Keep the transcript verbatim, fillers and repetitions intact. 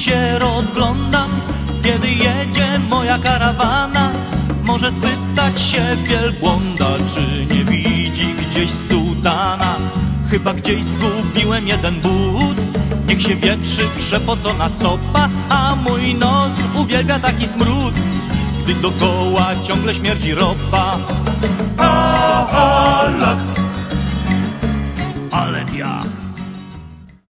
się rozglądam, kiedy jedzie moja karawana. Może spytać się wielbłąda, czy nie widzi gdzieś sułtana. Chyba gdzieś zgubiłem jeden but, niech się wietrzy przepocona stopa, a mój nos uwielbia taki smród, gdy dokoła ciągle śmierdzi ropa. A, a, lak,